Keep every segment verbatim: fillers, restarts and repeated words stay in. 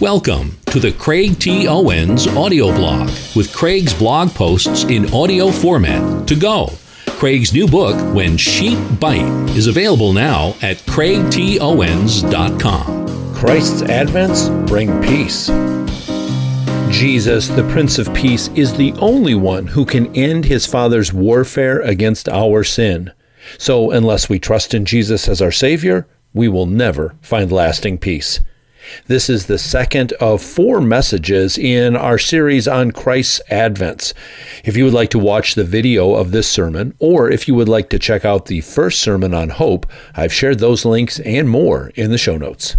Welcome to the Craig T. Owens audio blog with Craig's blog posts in audio format to go. Craig's new book, When Sheep Bite, is available now at craig t owens dot com. Christ's advents bring peace. Jesus, the Prince of Peace, is the only one who can end his Father's warfare against our sin. So unless we trust in Jesus as our Savior, we will never find lasting peace. This is the second of four messages in our series on Christ's Advents. If you would like to watch the video of this sermon, or if you would like to check out the first sermon on hope, I've shared those links and more in the show notes.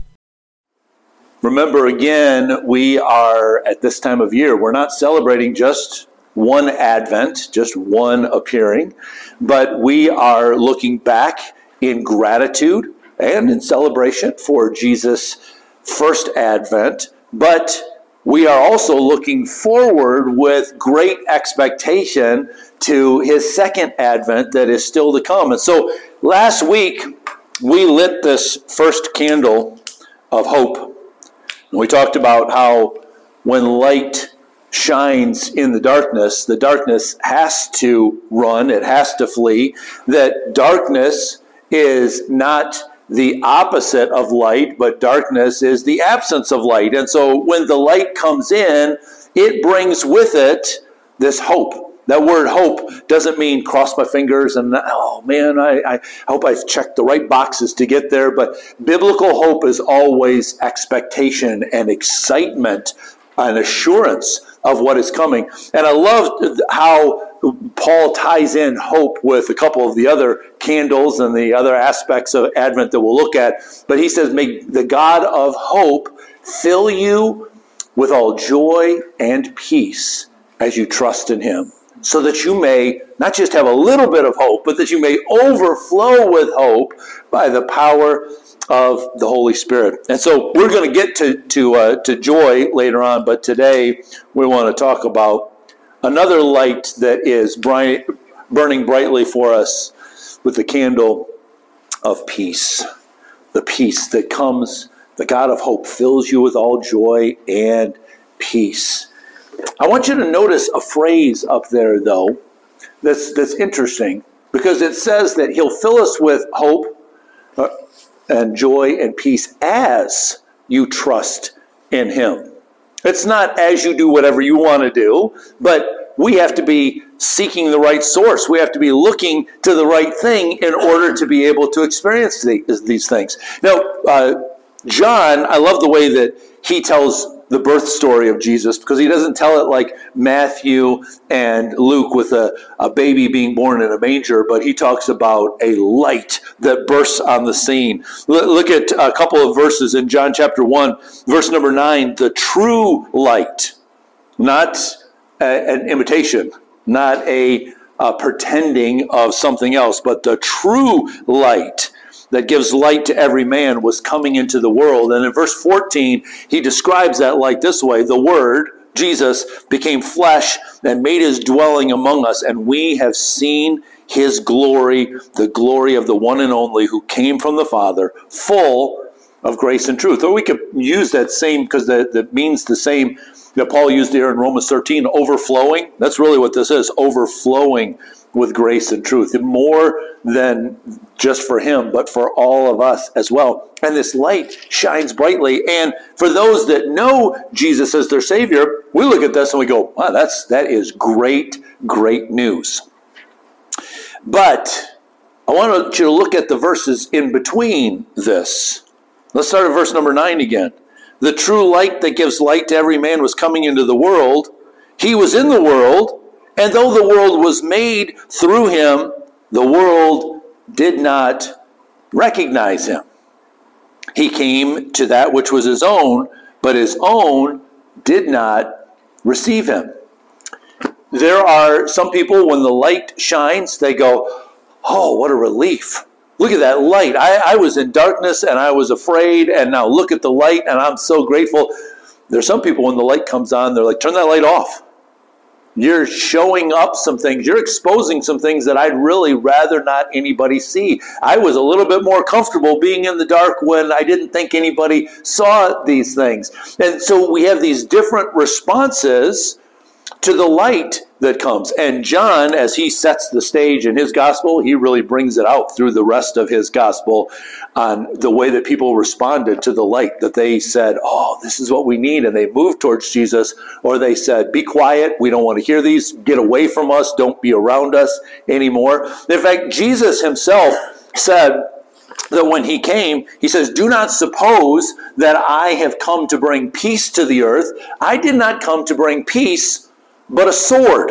Remember, again, we are at this time of year, we're not celebrating just one Advent, just one appearing, but we are looking back in gratitude and in celebration for Jesus' first Advent, but we are also looking forward with great expectation to his second Advent that is still to come. And so last week, we lit this first candle of hope. And we talked about how when light shines in the darkness, the darkness has to run, it has to flee, that darkness is not the opposite of light, but darkness is the absence of light. And so when the light comes in, it brings with it this hope. That word hope doesn't mean cross my fingers and, oh man, I, I hope I've checked the right boxes to get there. But biblical hope is always expectation and excitement and assurance of what is coming. And I love how Paul ties in hope with a couple of the other candles and the other aspects of Advent that we'll look at. But he says, may the God of hope fill you with all joy and peace as you trust in him, so that you may not just have a little bit of hope, but that you may overflow with hope by the power of the Holy Spirit. And so we're going to get to to uh, to joy later on, but today we want to talk about another light that is bright, burning brightly for us with the candle of peace. The peace that comes, the God of hope fills you with all joy and peace. I want you to notice a phrase up there, though, that's, that's interesting, because it says that he'll fill us with hope uh, and joy and peace as you trust in him. It's not as you do whatever you want to do, but we have to be seeking the right source. We have to be looking to the right thing in order to be able to experience the, these things. Now, uh, John, I love the way that he tells the birth story of Jesus, because he doesn't tell it like Matthew and Luke with a, a baby being born in a manger, but he talks about a light that bursts on the scene. L- look at a couple of verses in John chapter one, verse number nine, the true light, not a, an imitation, not a, a pretending of something else, but the true light that gives light to every man was coming into the world. And in verse fourteen, he describes that light this way: the Word, Jesus, became flesh and made his dwelling among us, and we have seen his glory, the glory of the one and only who came from the Father, full of grace and truth. Or we could use that same, because that, that means the same that Paul used here in Romans thirteen, overflowing. That's really what this is, overflowing with grace and truth, more than just for him, but for all of us as well. And this light shines brightly. And for those that know Jesus as their Savior, we look at this and we go, wow, that's, that is great, great news. But I want you to look at the verses in between this. Let's start at verse number nine again. The true light that gives light to every man was coming into the world. He was in the world, and though the world was made through him, the world did not recognize him. He came to that which was his own, but his own did not receive him. There are some people, when the light shines, they go, oh, what a relief. Look at that light. I, I was in darkness and I was afraid, and now look at the light and I'm so grateful. There's some people, when the light comes on, they're like, turn that light off. You're showing up some things. You're exposing some things that I'd really rather not anybody see. I was a little bit more comfortable being in the dark when I didn't think anybody saw these things. And so we have these different responses to the light that comes. And John, as he sets the stage in his gospel, he really brings it out through the rest of his gospel on the way that people responded to the light, that they said, oh, this is what we need, and they moved towards Jesus, or they said, be quiet, we don't want to hear these, get away from us, don't be around us anymore. In fact, Jesus himself said that when he came, he says, do not suppose that I have come to bring peace to the earth. I did not come to bring peace, but a sword.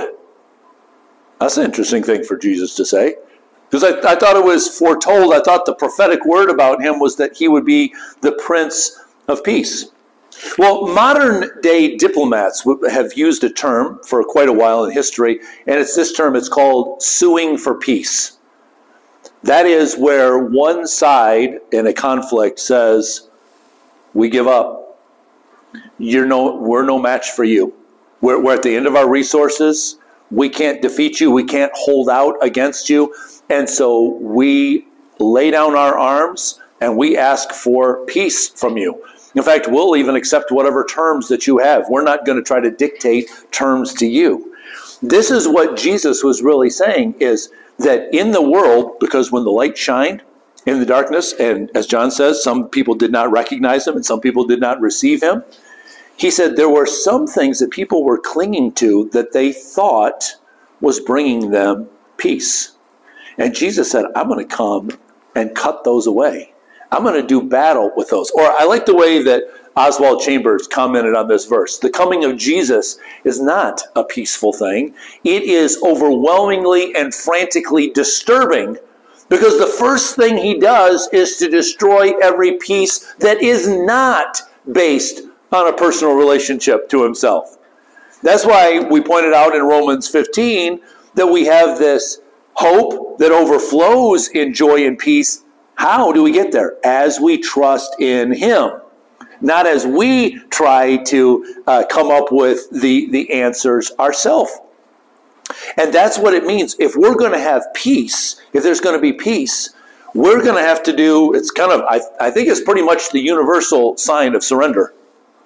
That's an interesting thing for Jesus to say. Because I, I thought it was foretold, I thought the prophetic word about him was that he would be the Prince of Peace. Well, modern day diplomats have used a term for quite a while in history, and it's this term, it's called suing for peace. That is where one side in a conflict says, we give up. You're no, we're no match for you. We're, we're at the end of our resources. We can't defeat you. We can't hold out against you. And so we lay down our arms and we ask for peace from you. In fact, we'll even accept whatever terms that you have. We're not going to try to dictate terms to you. This is what Jesus was really saying, is that in the world, because when the light shined in the darkness, and as John says, some people did not recognize him and some people did not receive him, he said there were some things that people were clinging to that they thought was bringing them peace. And Jesus said, I'm going to come and cut those away. I'm going to do battle with those. Or I like the way that Oswald Chambers commented on this verse. The coming of Jesus is not a peaceful thing. It is overwhelmingly and frantically disturbing, because the first thing he does is to destroy every peace that is not based on a personal relationship to himself. That's why we pointed out in Romans fifteen that we have this hope that overflows in joy and peace. How do we get there? As we trust in him. Not as we try to uh, come up with the, the answers ourselves. And that's what it means. If we're going to have peace, if there's going to be peace, we're going to have to do, it's kind of, I, I think it's pretty much the universal sign of surrender.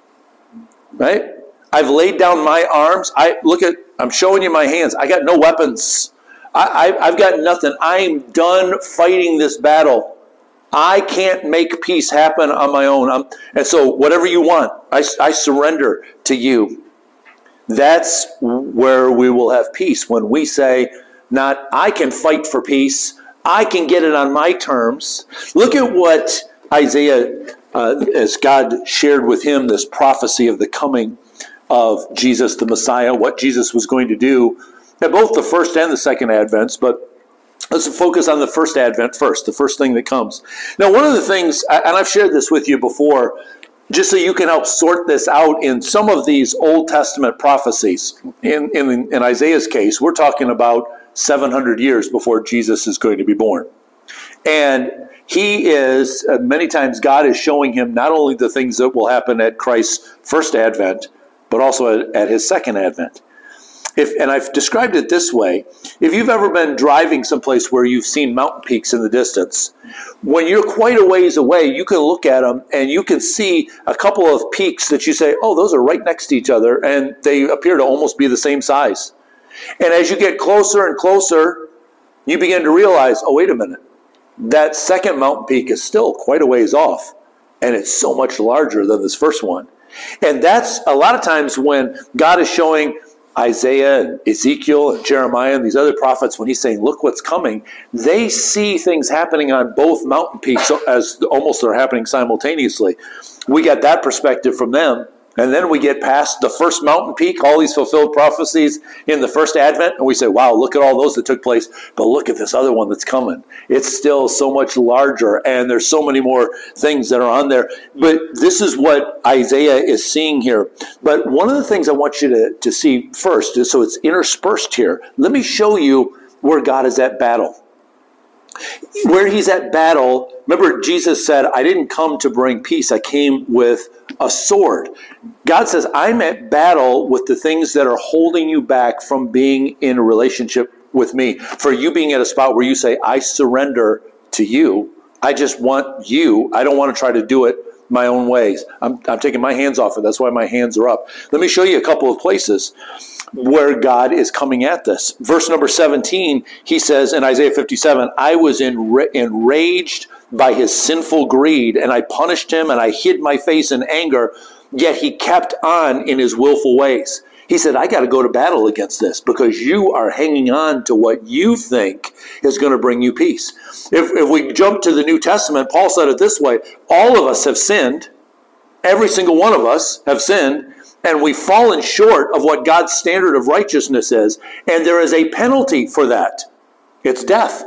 Right? I've laid down my arms. I look at, I'm showing you my hands. I got no weapons. I, I, I've got nothing. I'm done fighting this battle. I can't make peace happen on my own. I'm, and so whatever you want, I, I surrender to you. That's where we will have peace, when we say, not I can fight for peace, I can get it on my terms. Look at what Isaiah, uh, as God shared with him this prophecy of the coming of Jesus the Messiah, what Jesus was going to do at both the first and the second Advents, but let's focus on the first Advent first, the first thing that comes. Now, one of the things, and I've shared this with you before, just so you can help sort this out in some of these Old Testament prophecies. In, in, in Isaiah's case, we're talking about seven hundred years before Jesus is going to be born. And he is, uh, many times God is showing him not only the things that will happen at Christ's first Advent, but also at, at his second Advent. If, and I've described it this way. If you've ever been driving someplace where you've seen mountain peaks in the distance, when you're quite a ways away, you can look at them and you can see a couple of peaks that you say, oh, those are right next to each other, and they appear to almost be the same size. And as you get closer and closer, you begin to realize, oh, wait a minute, that second mountain peak is still quite a ways off, and it's so much larger than this first one. And that's a lot of times when God is showing Isaiah and Ezekiel and Jeremiah and these other prophets, when he's saying, look what's coming, they see things happening on both mountain peaks as almost they're happening simultaneously. We get that perspective from them. And then we get past the first mountain peak, all these fulfilled prophecies in the first Advent, and we say, wow, look at all those that took place, but look at this other one that's coming. It's still so much larger, and there's so many more things that are on there. But this is what Isaiah is seeing here. But one of the things I want you to, to see first is, so it's interspersed here, let me show you where God is at battle. Where he's at battle, remember Jesus said, I didn't come to bring peace, I came with a sword. God says, I'm at battle with the things that are holding you back from being in a relationship with me. For you being at a spot where you say, I surrender to you. I just want you. I don't want to try to do it my own ways. I'm, I'm taking my hands off it. That's why my hands are up. Let me show you a couple of places where God is coming at this. Verse number seventeen, he says in Isaiah fifty-seven, I was enra- enraged by his sinful greed, and I punished him, and I hid my face in anger, yet he kept on in his willful ways. He said, I got to go to battle against this because you are hanging on to what you think is going to bring you peace. If, if we jump to the New Testament, Paul said it this way, all of us have sinned. Every single one of us have sinned, and we've fallen short of what God's standard of righteousness is, and there is a penalty for that. It's death.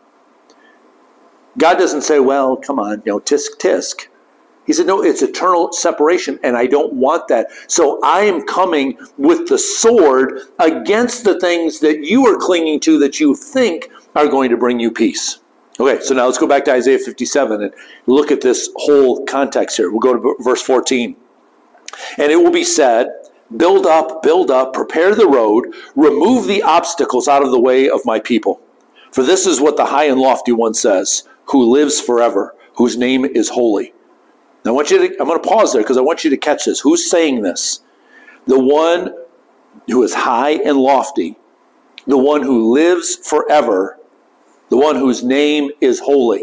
God doesn't say, well, come on, you know, tisk, tisk. He said, no, it's eternal separation, and I don't want that. So I am coming with the sword against the things that you are clinging to that you think are going to bring you peace. Okay, so now let's go back to Isaiah fifty-seven and look at this whole context here. We'll go to verse fourteen. And it will be said, build up, build up, prepare the road, remove the obstacles out of the way of my people. For this is what the high and lofty one says, who lives forever, whose name is holy. Now I want you to, I'm going to pause there because I want you to catch this. Who's saying this? The one who is high and lofty, the one who lives forever, the one whose name is holy.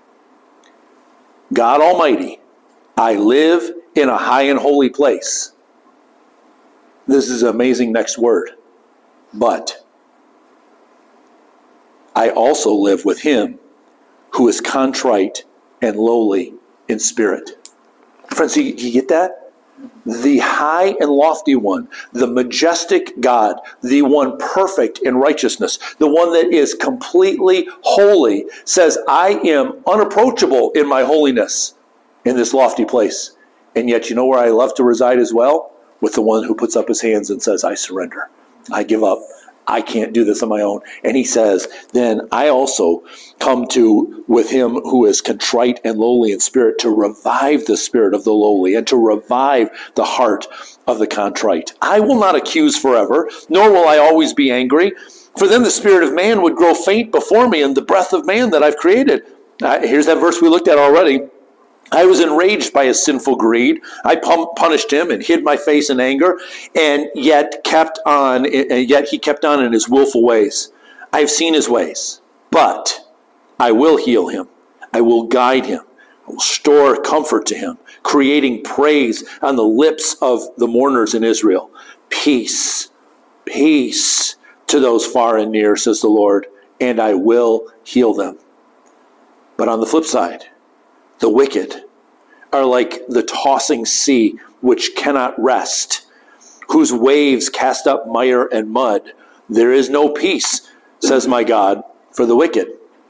God Almighty, I live in a high and holy place. This is an amazing next word. But I also live with him who is contrite and lowly in spirit. Friends, do you, do you get that? The high and lofty one, the majestic God, the one perfect in righteousness, the one that is completely holy, says, I am unapproachable in my holiness in this lofty place. And yet, you know where I love to reside as well? With the one who puts up his hands and says, I surrender. I give up. I can't do this on my own. And he says, then I also come to with him who is contrite and lowly in spirit to revive the spirit of the lowly and to revive the heart of the contrite. I will not accuse forever, nor will I always be angry. For then the spirit of man would grow faint before me and the breath of man that I've created. Uh, here's that verse we looked at already. I was enraged by his sinful greed. I punished him and hid my face in anger, and yet kept on. Yet he kept on in his willful ways. I have seen his ways, but I will heal him. I will guide him. I will store comfort to him, creating praise on the lips of the mourners in Israel. Peace, peace to those far and near, says the Lord, and I will heal them. But on the flip side, the wicked are like the tossing sea which cannot rest, whose waves cast up mire and mud. There is no peace, says my God, for the wicked.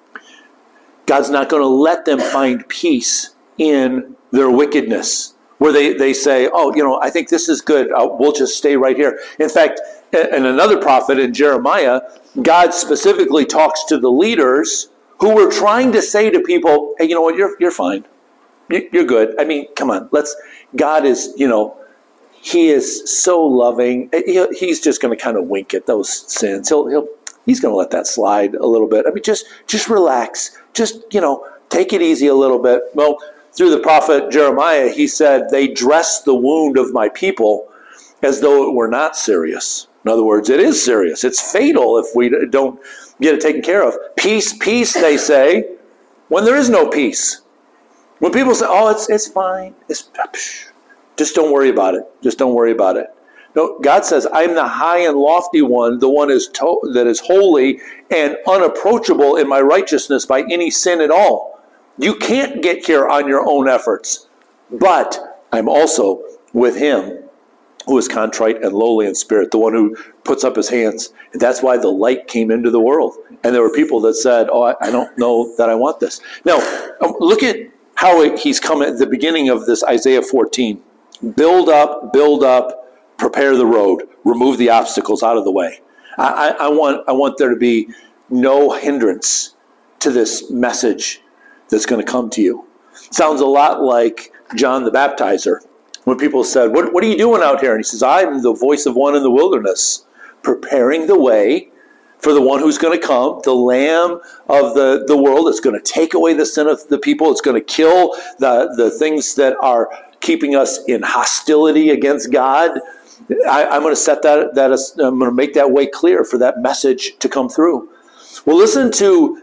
God's not going to let them find peace in their wickedness, where they, they say, oh, you know, I think this is good. Uh, we'll just stay right here. In fact, in another prophet in Jeremiah, God specifically talks to the leaders who were trying to say to people, hey, you know what, you're you're fine. You're good. I mean, come on, let's, God is, you know, he is so loving. He's just going to kind of wink at those sins. He'll, he'll, he's going to let that slide a little bit. I mean, just, just relax. Just, you know, take it easy a little bit. Well, through the prophet Jeremiah, he said, they dress the wound of my people as though it were not serious. In other words, it is serious. It's fatal if we don't get it taken care of. Peace, peace, they say, when there is no peace. When people say, oh, it's it's fine, it's, just don't worry about it. Just don't worry about it. No, God says, I'm the high and lofty one, the one is to- that is holy and unapproachable in my righteousness by any sin at all. You can't get here on your own efforts. But I'm also with him who is contrite and lowly in spirit, the one who puts up his hands. And that's why the light came into the world. And there were people that said, oh, I, I don't know that I want this. Now, um, look at how it, he's come at the beginning of this Isaiah fourteen. Build up, build up, prepare the road, remove the obstacles out of the way. I, I, I want I want there to be no hindrance to this message that's going to come to you. Sounds a lot like John the Baptizer. When people said, what, what are you doing out here? And he says, I'm the voice of one in the wilderness, preparing the way for the one who's going to come, the Lamb of the, the world. It's going to take away the sin of the people. It's going to kill the, the things that are keeping us in hostility against God. I, I'm going to set that, that I'm going to make that way clear for that message to come through. Well, listen to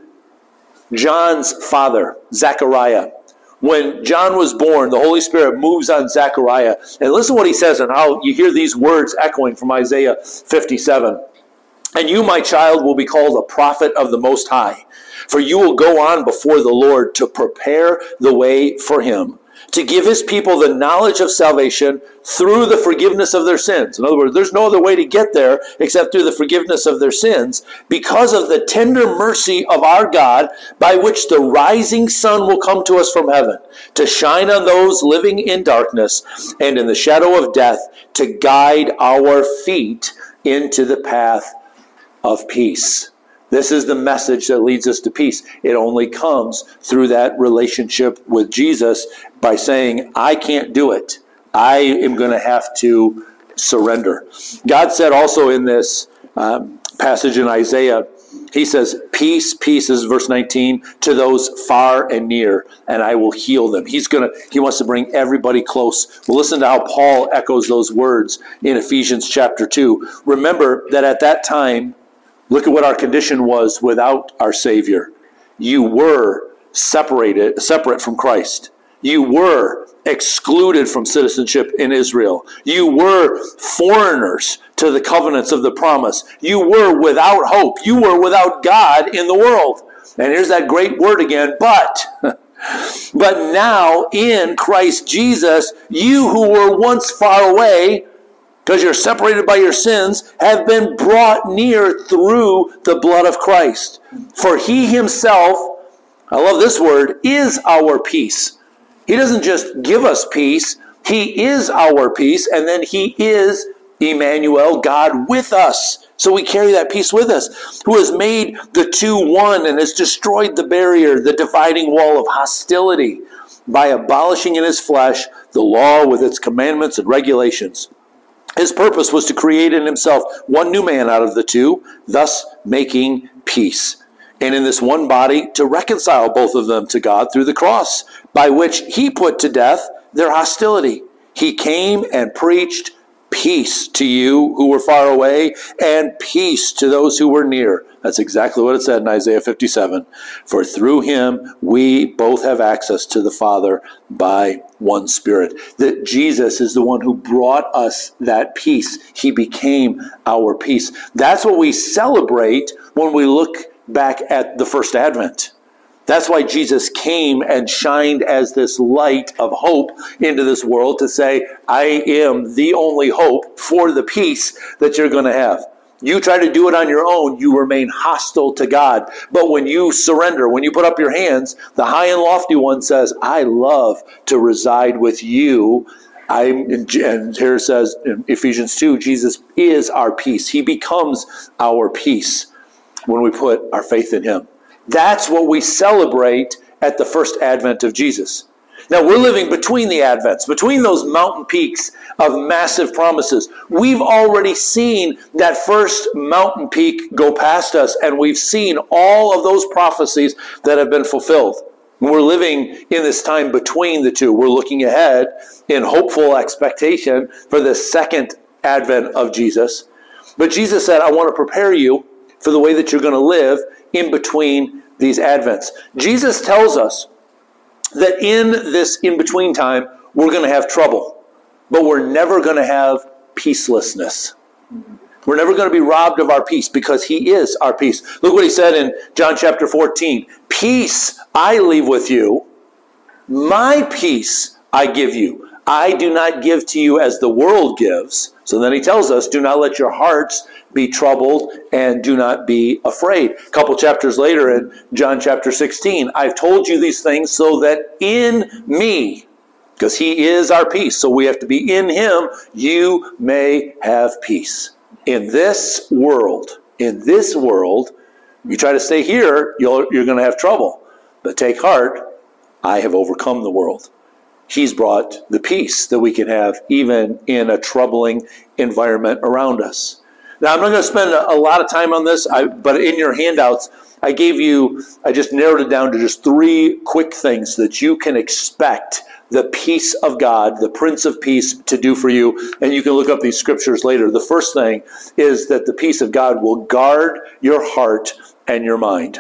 John's father, Zechariah. When John was born, the Holy Spirit moves on Zechariah. And listen to what he says and how you hear these words echoing from Isaiah fifty-seven. And you, my child, will be called a prophet of the Most High, for you will go on before the Lord to prepare the way for him, to give his people the knowledge of salvation through the forgiveness of their sins. In other words, there's no other way to get there except through the forgiveness of their sins, because of the tender mercy of our God, by which the rising sun will come to us from heaven, to shine on those living in darkness and in the shadow of death, to guide our feet into the path of peace. This is the message that leads us to peace. It only comes through that relationship with Jesus by saying, I can't do it. I am going to have to surrender. God said also in this um, passage in Isaiah, he says, peace, peace is verse nineteen, to those far and near, and I will heal them. He's going to, he wants to bring everybody close. Well, listen to how Paul echoes those words in Ephesians chapter two. Remember that at that time, look at what our condition was without our Savior. You were separated, separate from Christ. You were excluded from citizenship in Israel. You were foreigners to the covenants of the promise. You were without hope. You were without God in the world. And here's that great word again, but. But now in Christ Jesus, you who were once far away, because you're separated by your sins, have been brought near through the blood of Christ. For he himself, I love this word, is our peace. He doesn't just give us peace, he is our peace, and then he is Emmanuel, God with us. So we carry that peace with us, who has made the two one and has destroyed the barrier, the dividing wall of hostility, by abolishing in his flesh the law with its commandments and regulations. His purpose was to create in himself one new man out of the two, thus making peace. And in this one body to reconcile both of them to God through the cross, by which he put to death their hostility. He came and preached peace to you who were far away, and peace to those who were near. That's exactly what it said in Isaiah fifty-seven. For through him we both have access to the Father by one Spirit. That Jesus is the one who brought us that peace. He became our peace. That's what we celebrate when we look back at the first Advent. That's why Jesus came and shined as this light of hope into this world to say, I am the only hope for the peace that you're going to have. You try to do it on your own, you remain hostile to God. But when you surrender, when you put up your hands, the high and lofty one says, I love to reside with you. I'm, and here it says in Ephesians two, Jesus is our peace. He becomes our peace when we put our faith in him. That's what we celebrate at the first advent of Jesus. Now, we're living between the advents, between those mountain peaks of massive promises. We've already seen that first mountain peak go past us, and we've seen all of those prophecies that have been fulfilled. We're living in this time between the two. We're looking ahead in hopeful expectation for the second advent of Jesus. But Jesus said, I want to prepare you for the way that you're going to live in between these advents. Jesus tells us that in this in-between time, we're going to have trouble, but we're never going to have peacelessness. We're never going to be robbed of our peace because he is our peace. Look what he said in John chapter fourteen. Peace I leave with you. My peace I give you. I do not give to you as the world gives. So then he tells us, do not let your hearts be troubled and do not be afraid. A couple chapters later in John chapter sixteen, I've told you these things so that in me, because he is our peace, so we have to be in him, you may have peace. In this world, in this world, You try to stay here, you'll, you're going to have trouble. But take heart, I have overcome the world. He's brought the peace that we can have even in a troubling environment around us. Now, I'm not going to spend a, a lot of time on this, I, but in your handouts, I gave you, I just narrowed it down to just three quick things that you can expect the peace of God, the Prince of Peace, to do for you. And you can look up these scriptures later. The first thing is that the peace of God will guard your heart and your mind.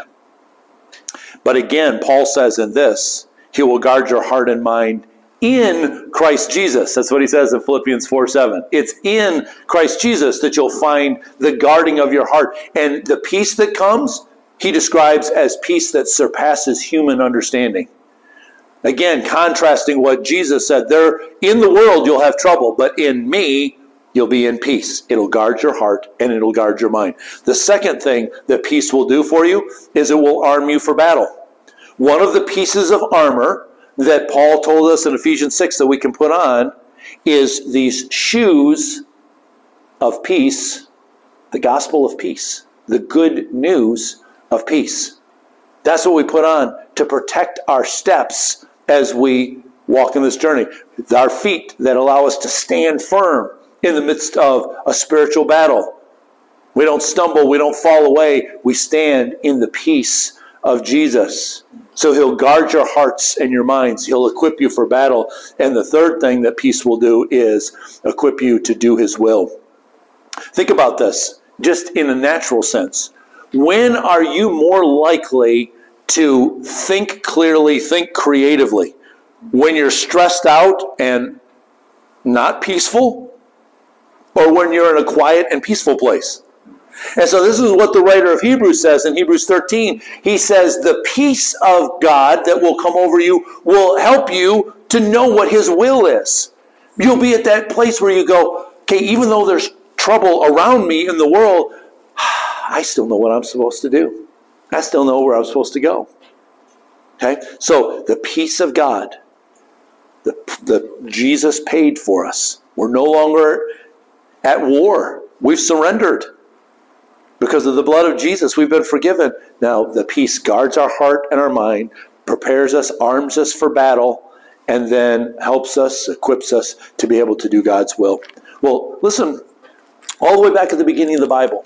But again, Paul says in this, he will guard your heart and mind in Christ Jesus. That's what he says in Philippians four seven. It's in Christ Jesus that you'll find the guarding of your heart. And the peace that comes, he describes as peace that surpasses human understanding. Again, contrasting what Jesus said, there in the world you'll have trouble, but in me you'll be in peace. It'll guard your heart and it'll guard your mind. The second thing that peace will do for you is it will arm you for battle. One of the pieces of armor that Paul told us in Ephesians six that we can put on is these shoes of peace, the gospel of peace, the good news of peace. That's what we put on to protect our steps as we walk in this journey. Our feet that allow us to stand firm in the midst of a spiritual battle. We don't stumble, we don't fall away, we stand in the peace of Jesus. So he'll guard your hearts and your minds. He'll equip you for battle. And the third thing that peace will do is equip you to do his will. Think about this, just in a natural sense. When are you more likely to think clearly, think creatively? When you're stressed out and not peaceful? Or when you're in a quiet and peaceful place? And so this is what the writer of Hebrews says in Hebrews thirteen. He says, the peace of God that will come over you will help you to know what his will is. You'll be at that place where you go, okay, even though there's trouble around me in the world, I still know what I'm supposed to do. I still know where I'm supposed to go. Okay? So the peace of God, the, the Jesus paid for us. We're no longer at war. We've surrendered. Because of the blood of Jesus, we've been forgiven. Now, the peace guards our heart and our mind, prepares us, arms us for battle, and then helps us, equips us to be able to do God's will. Well, listen, all the way back at the beginning of the Bible,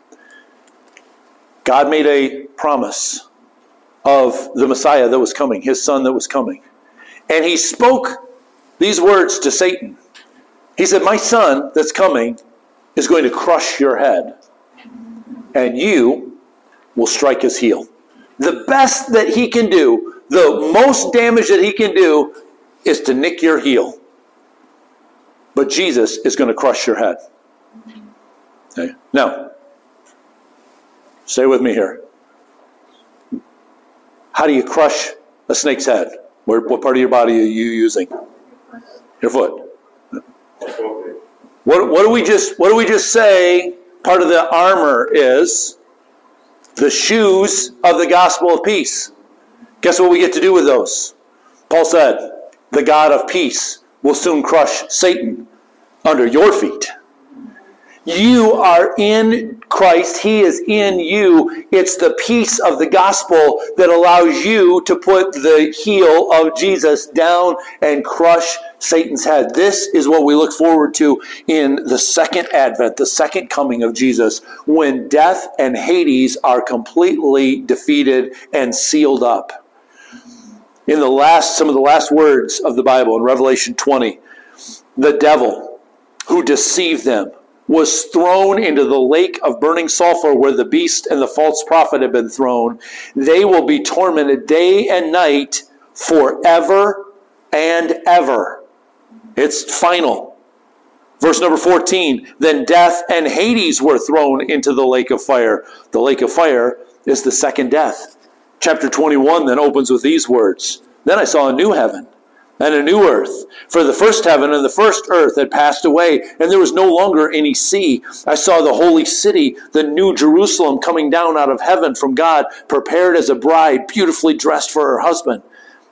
God made a promise of the Messiah that was coming, his son that was coming. And he spoke these words to Satan. He said, my son that's coming is going to crush your head, and you will strike his heel. The best that he can do, the most damage that he can do, is to nick your heel. But Jesus is going to crush your head. Okay. Now, stay with me here. How do you crush a snake's head? Where, what part of your body are you using? Your foot. What, what do we just what do we just say part of the armor is? The shoes of the gospel of peace. Guess what we get to do with those? Paul said, the God of peace will soon crush Satan under your feet. You are in Christ. He is in you. It's the peace of the gospel that allows you to put the heel of Jesus down and crush Satan's head. This is what we look forward to in the second advent, the second coming of Jesus, when death and Hades are completely defeated and sealed up. In the last, some of the last words of the Bible in Revelation twenty, the devil who deceived them was thrown into the lake of burning sulfur where the beast and the false prophet have been thrown. They will be tormented day and night forever and ever. It's final. Verse number fourteen, then death and Hades were thrown into the lake of fire. The lake of fire is the second death. Chapter twenty-one then opens with these words. Then I saw a new heaven and a new earth. For the first heaven and the first earth had passed away, and there was no longer any sea. I saw the holy city, the new Jerusalem, coming down out of heaven from God, prepared as a bride, beautifully dressed for her husband.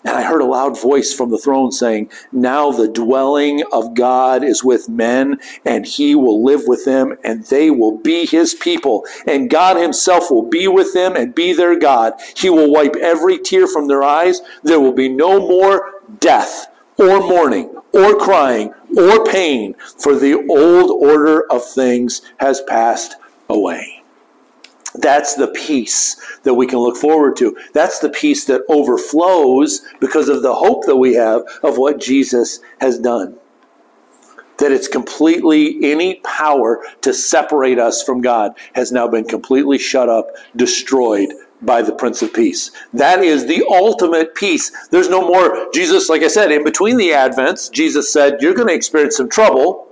And I heard a loud voice from the throne saying, now the dwelling of God is with men, and he will live with them, and they will be his people. And God himself will be with them and be their God. He will wipe every tear from their eyes. There will be no more death, or mourning, or crying, or pain, for the old order of things has passed away. That's the peace that we can look forward to. That's the peace that overflows because of the hope that we have of what Jesus has done. That it's completely, any power to separate us from God has now been completely shut up, destroyed by the Prince of Peace. That is the ultimate peace. There's no more, Jesus, like I said, in between the Advents, Jesus said, you're going to experience some trouble.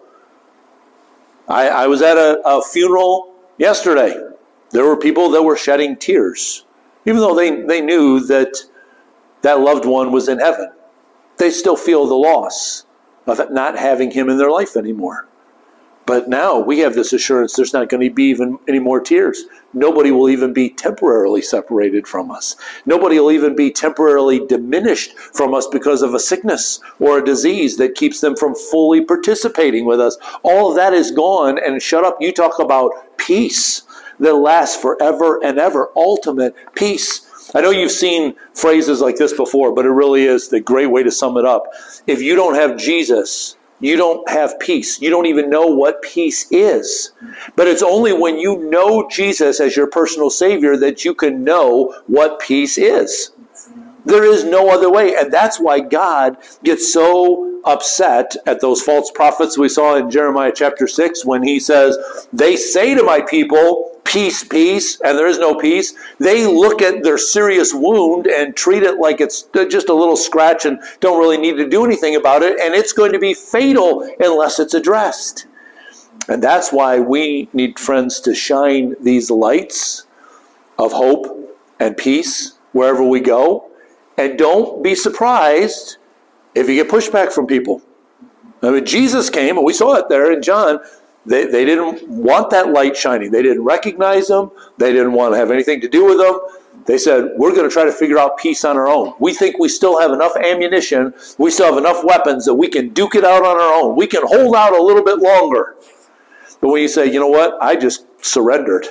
I, I was at a, a funeral yesterday. There were people that were shedding tears, even though they, they knew that that loved one was in heaven. They still feel the loss of not having him in their life anymore. But now we have this assurance there's not going to be even any more tears. Nobody will even be temporarily separated from us. Nobody will even be temporarily diminished from us because of a sickness or a disease that keeps them from fully participating with us. All of that is gone and shut up. You talk about peace that lasts forever and ever, ultimate peace. I know you've seen phrases like this before, but it really is the great way to sum it up. If you don't have Jesus, you don't have peace. You don't even know what peace is. But it's only when you know Jesus as your personal Savior that you can know what peace is. There is no other way. And that's why God gets so upset at those false prophets we saw in Jeremiah chapter six when he says, they say to my people, peace, peace, and there is no peace. They look at their serious wound and treat it like it's just a little scratch and don't really need to do anything about it, and it's going to be fatal unless it's addressed. And that's why we need, friends, to shine these lights of hope and peace wherever we go. And don't be surprised if you get pushback from people. I mean, Jesus came, and we saw it there in John. They, they didn't want that light shining. They didn't recognize him. They didn't want to have anything to do with him. They said, we're going to try to figure out peace on our own. We think we still have enough ammunition. We still have enough weapons that we can duke it out on our own. We can hold out a little bit longer. But when you say, you know what, I just surrendered.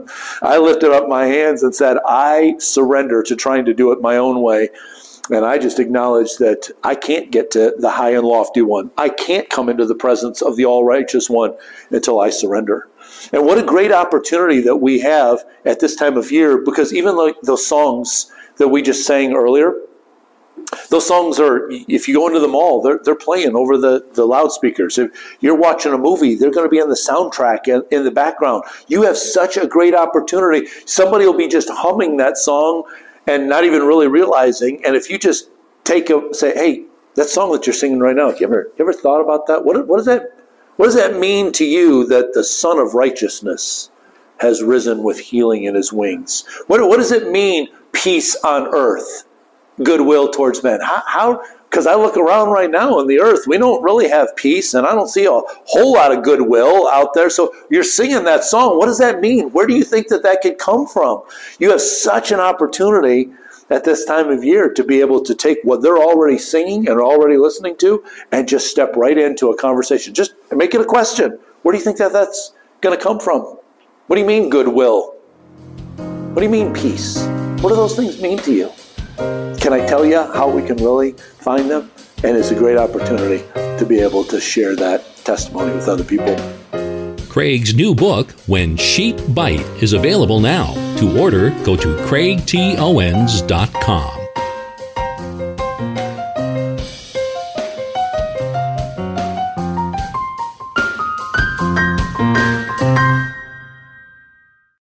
I lifted up my hands and said, I surrender to trying to do it my own way. And I just acknowledge that I can't get to the high and lofty one. I can't come into the presence of the all-righteous one until I surrender. And what a great opportunity that we have at this time of year, because even like those songs that we just sang earlier, those songs are, if you go into the mall, they're, they're playing over the, the loudspeakers. If you're watching a movie, they're going to be on the soundtrack in, in the background. You have such a great opportunity. Somebody will be just humming that song and not even really realizing. And if you just take a, say, hey, that song that you're singing right now, you ever, you ever thought about that? What, what does that, what does that mean to you that the Son of Righteousness has risen with healing in his wings? What, what does it mean, peace on earth, goodwill towards men? How, because I look around right now in the earth, we don't really have peace, and I don't see a whole lot of goodwill out there. So you're singing that song. What does that mean? Where do you think that that could come from? You have such an opportunity at this time of year to be able to take what they're already singing and already listening to and just step right into a conversation. Just make it a question. Where do you think that that's going to come from? What do you mean goodwill? What do you mean peace? What do those things mean to you? Can I tell you how we can really find them? And it's a great opportunity to be able to share that testimony with other people. Craig's new book, When Sheep Bite, is available now. To order, go to craig t owens dot com.